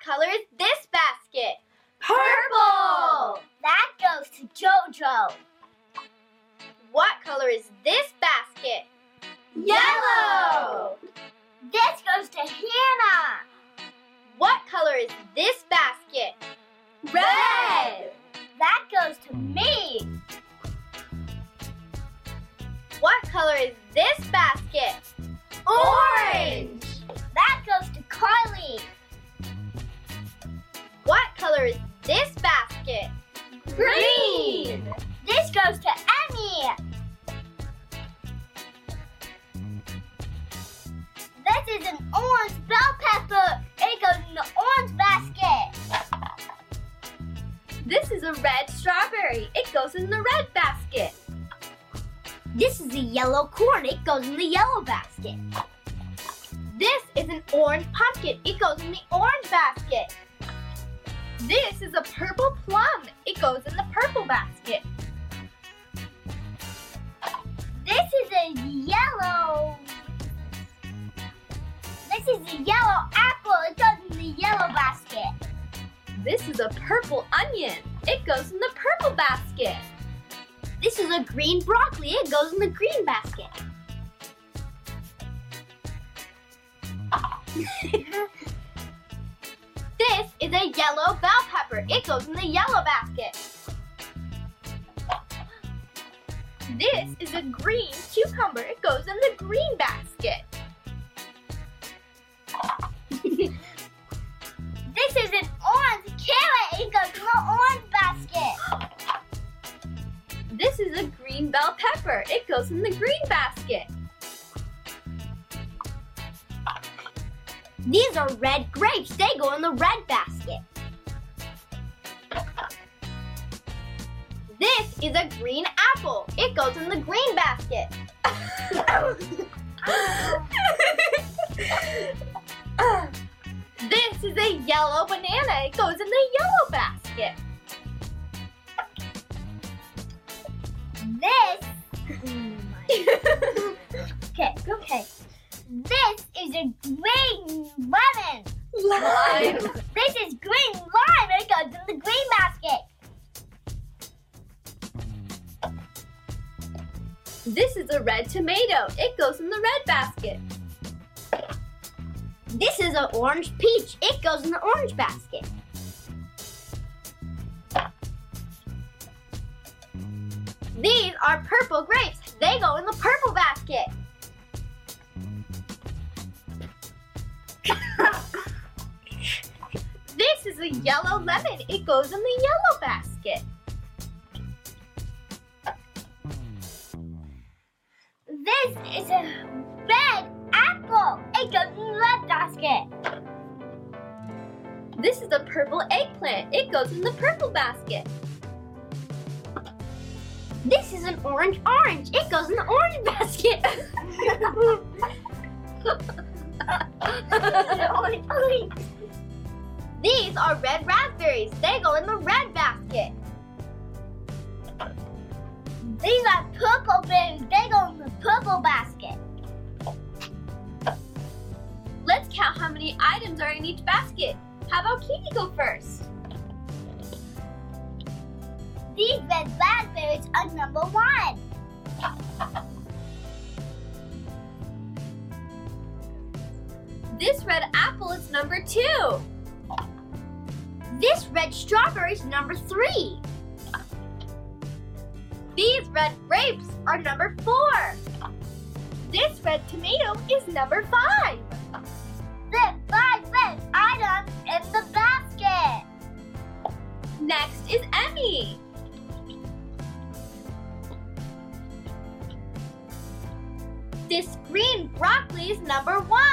color is this basket? Purple! That goes to Jojo. What color is this basket? Yellow! This goes to Hannah. What color is this basket? Red! That goes to me. What color is this basket? Orange! That goes to Carly. What color is this basket? Green! This goes to Emmy. This is an orange bell pepper. It goes in the orange basket. This is a red strawberry. It goes in the red basket. This is a yellow corn. It goes in the yellow basket. This is an orange pumpkin. It goes in the orange basket. This is a purple plum. It goes in the purple basket. This is a yellow. This is a yellow apple. It goes in the yellow basket. This is a purple onion. It goes in the purple basket. This is a green broccoli. It goes in the green basket. This is a yellow bell pepper. It goes in the yellow basket. This is a green cucumber. It goes in the green basket. This is an orange carrot. It goes in the orange basket. This is a green bell pepper. It goes in the green basket. These are red grapes. They go in the red basket. This is a green apple. It goes in the green basket. This is a yellow banana. It goes in the yellow basket. Okay. This is a green lemon. Lime! This is green lime. It goes in the green basket. This is a red tomato. It goes in the red basket. This is an orange peach. It goes in the orange basket. These are purple grapes. They go in the purple basket. This is a yellow lemon. It goes in the yellow basket. This is a red apple. It goes in the red basket. This is a purple eggplant. It goes in the purple basket. This is an orange. It goes in the orange basket. These are red raspberries. They go in the red basket. These are purple berries. They go in the purple basket. Let's count how many items are in each basket. How about Katie go first? These red raspberries are number 1. This red apple is number 2. This red strawberry is number 3. These red grapes are number 4. This red tomato is number 5. There's 5 red items in the basket. Next is Emmy. This green broccoli is number 1.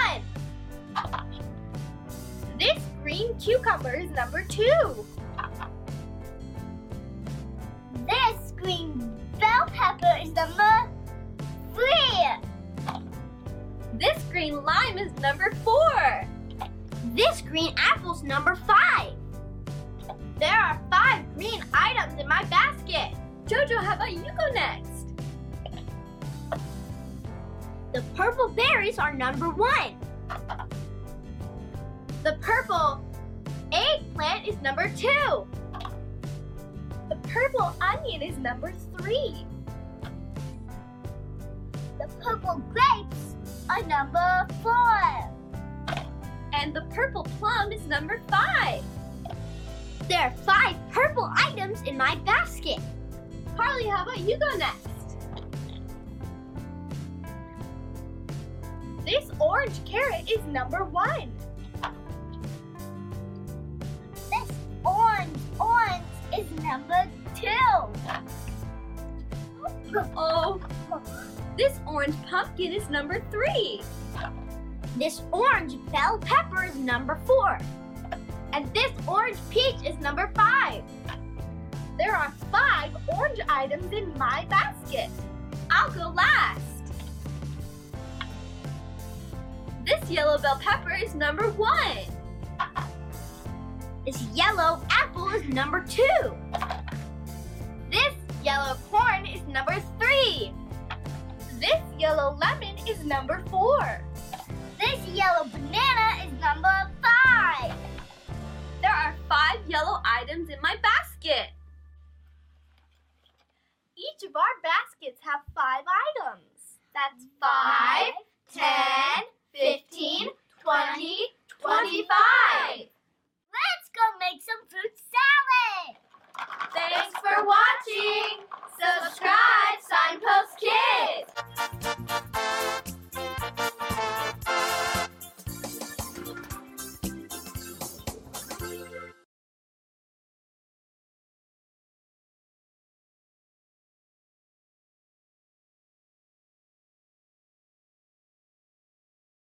This green cucumber is number 2. This green bell pepper is number 3. This green lime is number 4. This green apple's number 5. There are 5 green items in my basket. Jojo, how about you go next? The purple berries are number 1. The purple eggplant is number 2. The purple onion is number 3. The purple grapes are number 4. And the purple plum is number 5. There are 5 purple items in my basket. Carly, how about you go next? This orange carrot is number 1. This orange is number 2. Oh, this orange pumpkin is number 3. This orange bell pepper is number 4. And this orange peach is number 5. There are 5 orange items in my basket. I'll go last. This yellow bell pepper is number 1. This yellow apple is number 2. This yellow corn is number 3. This yellow lemon is number 4. This yellow banana is number 5. There are 5 yellow items in my basket. Each of our baskets have 5 items. That's 5, 10, 15, 20, 25.